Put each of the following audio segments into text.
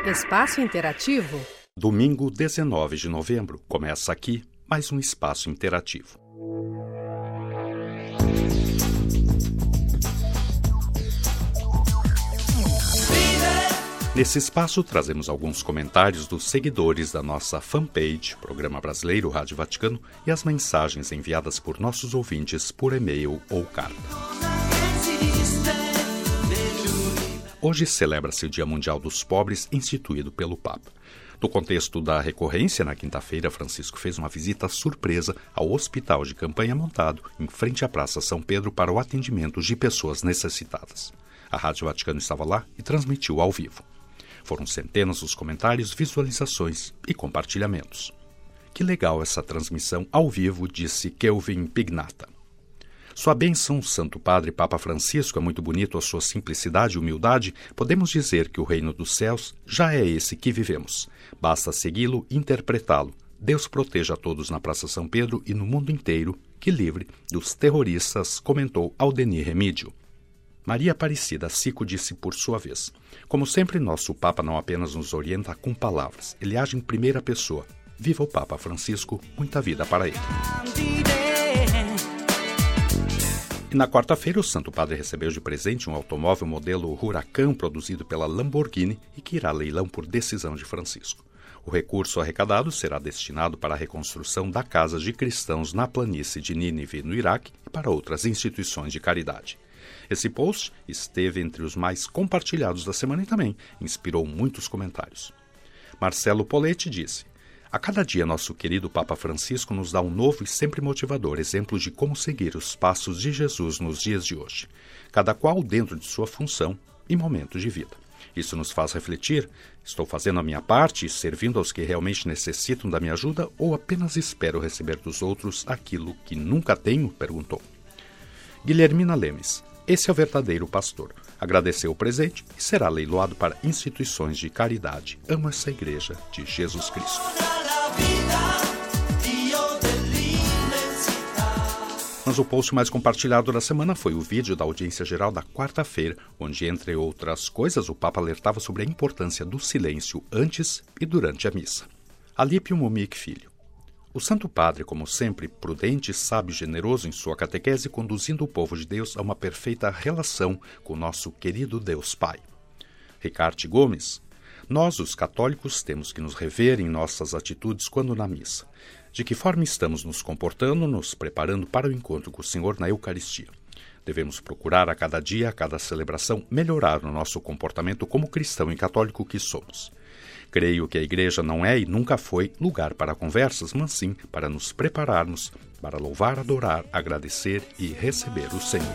Espaço Interativo. Domingo, 19 de novembro, começa aqui mais um Espaço Interativo. Nesse espaço, trazemos alguns comentários dos seguidores da nossa fanpage, Programa Brasileiro Rádio Vaticano, e as mensagens enviadas por nossos ouvintes por e-mail ou carta. Hoje celebra-se o Dia Mundial dos Pobres, instituído pelo Papa. No contexto da recorrência, na quinta-feira, Francisco fez uma visita surpresa ao hospital de campanha montado em frente à Praça São Pedro para o atendimento de pessoas necessitadas. A Rádio Vaticano estava lá e transmitiu ao vivo. Foram centenas os comentários, visualizações e compartilhamentos. Que legal essa transmissão ao vivo, disse Kelvin Pignata. Sua bênção, Santo Padre Papa Francisco, é muito bonito a sua simplicidade e humildade. Podemos dizer que o reino dos céus já é esse que vivemos. Basta segui-lo e interpretá-lo. Deus proteja a todos na Praça São Pedro e no mundo inteiro, que livre dos terroristas, comentou Aldenir Remídio. Maria Aparecida Cico disse por sua vez: como sempre, nosso Papa não apenas nos orienta com palavras, ele age em primeira pessoa. Viva o Papa Francisco, muita vida para ele. E na quarta-feira, o Santo Padre recebeu de presente um automóvel modelo Huracan produzido pela Lamborghini e que irá a leilão por decisão de Francisco. O recurso arrecadado será destinado para a reconstrução da casa de cristãos na planície de Nínive, no Iraque, e para outras instituições de caridade. Esse post esteve entre os mais compartilhados da semana e também inspirou muitos comentários. Marcelo Poletti disse: a cada dia nosso querido Papa Francisco nos dá um novo e sempre motivador exemplo de como seguir os passos de Jesus nos dias de hoje, cada qual dentro de sua função e momento de vida. Isso nos faz refletir: estou fazendo a minha parte, servindo aos que realmente necessitam da minha ajuda, ou apenas espero receber dos outros aquilo que nunca tenho? Perguntou. Guilhermina Lemes: esse é o verdadeiro pastor. Agradeceu o presente e será leiloado para instituições de caridade. Amo essa igreja de Jesus Cristo. Mas o post mais compartilhado da semana foi o vídeo da audiência geral da quarta-feira, onde, entre outras coisas, o Papa alertava sobre a importância do silêncio antes e durante a missa. Alípio Mumic Filho: o Santo Padre, como sempre, prudente, sábio e generoso em sua catequese, conduzindo o povo de Deus a uma perfeita relação com nosso querido Deus Pai. Ricardo Gomes: nós, os católicos, temos que nos rever em nossas atitudes quando na missa. De que forma estamos nos comportando, nos preparando para o encontro com o Senhor na Eucaristia. Devemos procurar a cada dia, a cada celebração, melhorar o nosso comportamento como cristão e católico que somos. Creio que a Igreja não é e nunca foi lugar para conversas, mas sim para nos prepararmos para louvar, adorar, agradecer e receber o Senhor.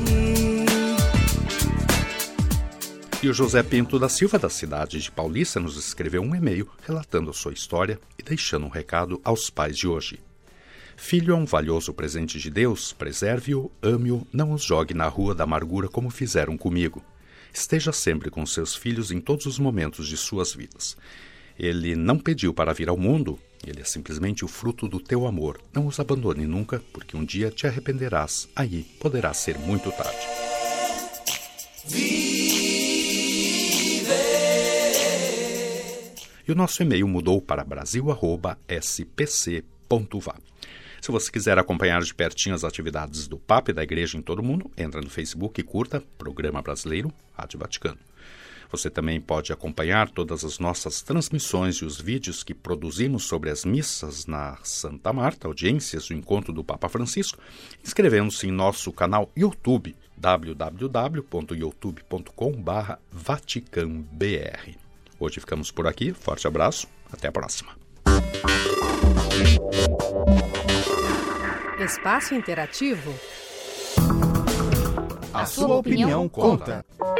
E o José Pinto da Silva, da cidade de Paulista, nos escreveu um e-mail relatando a sua história e deixando um recado aos pais de hoje. Filho é um valioso presente de Deus, preserve-o, ame-o, não os jogue na rua da amargura como fizeram comigo. Esteja sempre com seus filhos em todos os momentos de suas vidas. Ele não pediu para vir ao mundo, ele é simplesmente o fruto do teu amor. Não os abandone nunca, porque um dia te arrependerás, aí poderá ser muito tarde. E o nosso e-mail mudou para brasil@spc.va. Se você quiser acompanhar de pertinho as atividades do Papa e da Igreja em todo o mundo, entra no Facebook e curta Programa Brasileiro Rádio Vaticano. Você também pode acompanhar todas as nossas transmissões e os vídeos que produzimos sobre as missas na Santa Marta, audiências do encontro do Papa Francisco, inscrevendo-se em nosso canal YouTube, www.youtube.com/vaticanbr. Hoje ficamos por aqui, forte abraço, até a próxima. Espaço Interativo. A sua opinião conta.